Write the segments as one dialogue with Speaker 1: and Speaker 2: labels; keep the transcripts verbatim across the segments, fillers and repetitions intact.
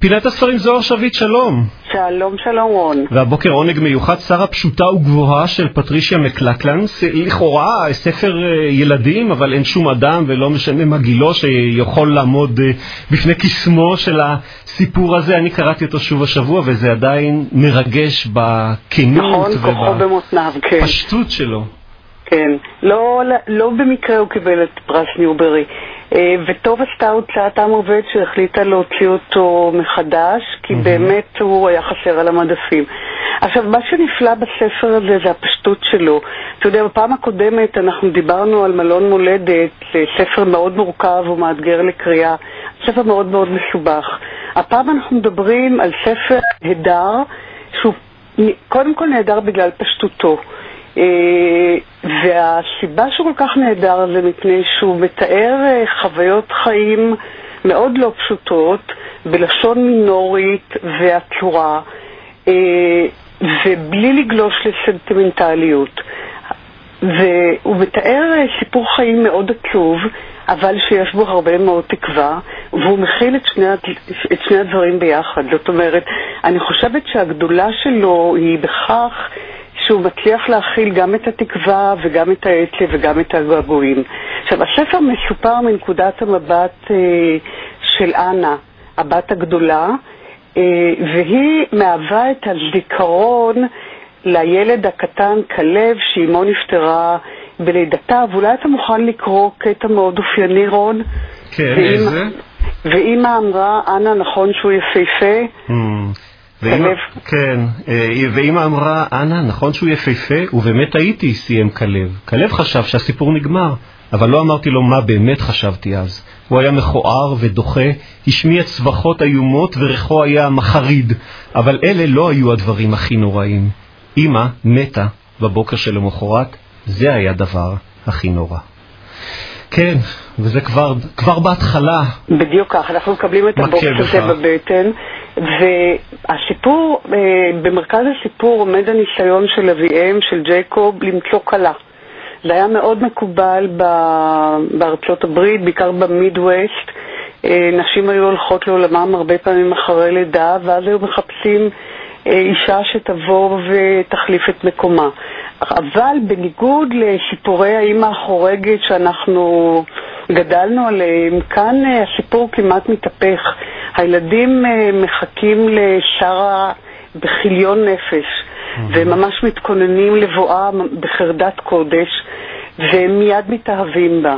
Speaker 1: פינת הספרים זוהר שביט, שלום.
Speaker 2: שלום, שלום רון.
Speaker 1: והבוקר עונג מיוחד, שרה פשוטה וגבוהה של פטרישיה מקלקלן, לכאורה ספר ילדים, אבל אין שום אדם ולא משנה מה גילו שיכול לעמוד בפני קסמו של הסיפור הזה. אני קראתי אותו שוב השבוע וזה עדיין מרגש בכנות ובפשטות שלו.
Speaker 2: כן, לא, לא במקרה הוא קיבל את פרס ניוברי. וטוב עשתה הוצאת עם עובד שהחליטה להוציא אותו מחדש, כי mm-hmm. באמת הוא היה חסר על המדפים. עכשיו, מה שנפלא בספר הזה זה הפשטות שלו. אתה יודע, בפעם הקודמת אנחנו דיברנו על מלון מולדת, ספר מאוד מורכב ומאתגר לקריאה, ספר מאוד מאוד מסובך. הפעם אנחנו מדברים על ספר נהדר, שהוא קודם כל נהדר בגלל פשטותו. והסיבה שהוא כל כך נהדר זה מפני שהוא מתאר חוויות חיים מאוד לא פשוטות בלשון מינורית ועצורה ובלי לגלוש לסנטימנטליות, והוא מתאר סיפור חיים מאוד עצוב אבל שיש בו הרבה מאוד תקווה, והוא מכיל את שני, את שני הדברים ביחד. זאת אומרת, אני חושבת שהגדולה שלו היא בכך שהוא מצליח להכיל גם את התקווה וגם את העצב וגם את הגעגועים. עכשיו, הספר מסופר מנקודת המבט אה, של אנה, הבת הגדולה, אה, והיא מהווה את הזיכרון לילד הקטן כלב שאימו נפטרה בלידתה, ואולי אתה מוכן לקרוא קטע מאוד אופייני, רון?
Speaker 1: כן, ואמא, איזה?
Speaker 2: ואמא אמרה, אנה, נכון שהוא יפהפה?
Speaker 1: Mm. ואמא, כן, ואמא אמרה, אנה, נכון שהוא יפהפה? ובאמת הייתי, סיים כלב. כלב חשב שהסיפור נגמר, אבל לא אמרתי לו מה באמת חשבתי אז. הוא היה מכוער ודוחה, השמיע צווחות איומות וריחו היה מחריד, אבל אלה לא היו הדברים הכי נוראים. אמא מתה בבוקר של המחרת, זה היה דבר הכי נורא. כן, וזה כבר, כבר בהתחלה.
Speaker 2: בדיוק כך, אנחנו מקבלים את הבוקר הזה בבטן, והסיפור, במרכז הסיפור עומד הניסיון של אביהם, של ג'ייקוב, למצוא קלה. זה היה מאוד מקובל בארצות הברית, בעיקר במידווסט. נשים היו הולכות לעולמם הרבה פעמים אחרי לידה, ואז היו מחפשים אישה שתבוא ותחליף את מקומה. אבל בניגוד לסיפורי האמא החורגת שאנחנו גדלנו עליהם, כאן הסיפור כמעט מתהפך. הילדים מחכים לשרה בחיליון נפש, והם ממש מתכוננים לבואה בחרדת קודש, והם מיד מתאהבים בה.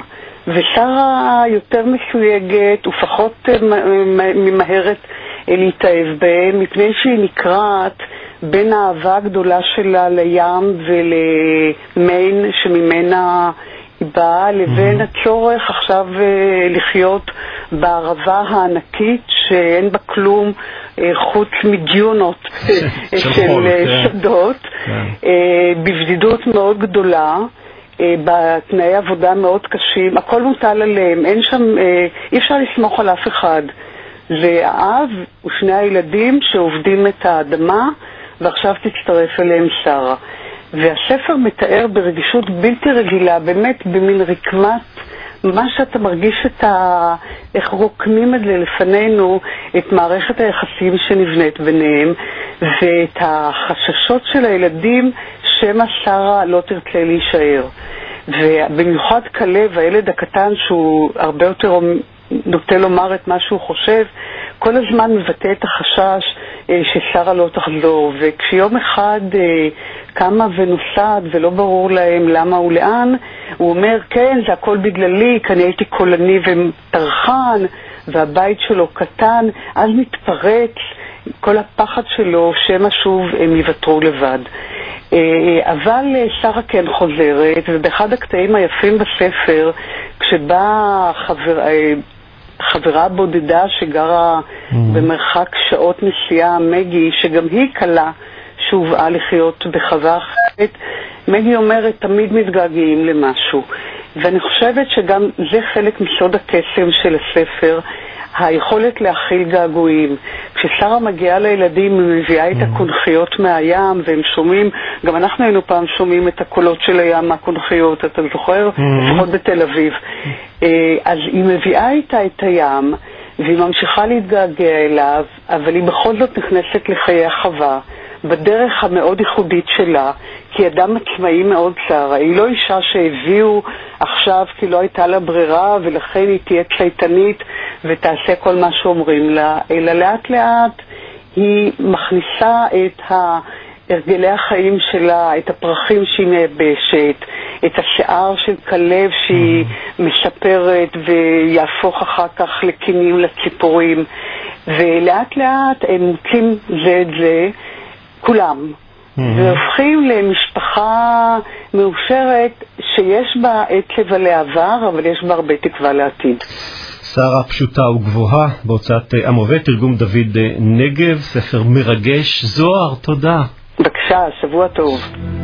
Speaker 2: ושרה יותר מסויגת ופחות ממהרת להתאהב בהם, מפני שהיא נקראת בין האהבה הגדולה שלה לים ולמיין שממנה היא באה, לבין הצורך עכשיו לחיות בערבה הענקית שאין בה כלום חוץ מדיונות של שדות, בבדידות מאוד גדולה, בתנאי עבודה מאוד קשים, הכל מוטל עליהם, אין שם, אי אפשר לסמוך על אף אחד. זה האב ושני הילדים שעובדים את האדמה, ועכשיו תצטרף אליהם שרה. והספר מתאר ברגישות בלתי רגילה, באמת במין רקמת, מה שאתה מרגיש את ה... איך רוקמים את זה לפנינו, את מערכת היחסים שנבנית ביניהם, ואת החששות של הילדים שמה שרה לא תרצה להישאר. ובמיוחד כלב, הילד הקטן שהוא הרבה יותר נוטה לומר את מה שהוא חושב, כל הזמן מבטא את החשש אה, ששרה לא תחזור, וכשיום אחד אה, קמה ונוסעת ולא ברור להם למה ולאן, הוא אומר, כן, זה הכל בגללי, כי אני הייתי קולני וטרחן, והבית שלו קטן, אז מתפרץ כל הפחד שלו שמה שוב הם יוותרו לבד. אבל שרה כן חוזרת, ובאחד הקטעים היפים בספר, כשבא חבר... חברה בודדה שגרה mm. במרחק שעות נסיעה, מגי, שגם היא קלה שהובאה לחיות בחווה אחרת, מגי אומרת, תמיד מתגעגעים למשהו. ואני חושבת שגם זה חלק מסוד הקסם של הספר, היכולת להכיל געגועים. כששרה מגיעה לילדים, היא מביאה את הקונכיות מהים, והם שומעים, גם אנחנו היינו פעם שומעים את הקולות של הים מהקונכיות, אתה זוכר? לפחות בתל אביב. אז היא מביאה איתה את הים, והיא ממשיכה להתגעגע אליו, אבל היא בכל זאת נכנסת לחיי החווה, בדרך המאוד ייחודית שלה, כי אדם עצמאי מאוד צער. היא לא אישה שהביאו עכשיו כי לא הייתה לה ברירה, ולכן היא תהיה צייתנית ותעשה כל מה שאומרים לה, אלא לאט לאט היא מכניסה את הרגלי החיים שלה, את הפרחים שהיא מייבשת, את השיער של כלב שהיא משפרת ויהפוך אחר כך לקינים לציפורים, ולאט לאט הם מוצאים זה את זה, כולם, והופכים למשפחה מאושרת שיש בה עצב על העבר, אבל יש בה הרבה תקווה לעתיד.
Speaker 1: שרה פשוטה וגבוהה, בהוצאת עמובט, תרגום דוד נגב, ספר מרגש. זוהר, תודה.
Speaker 2: בבקשה, שבוע טוב.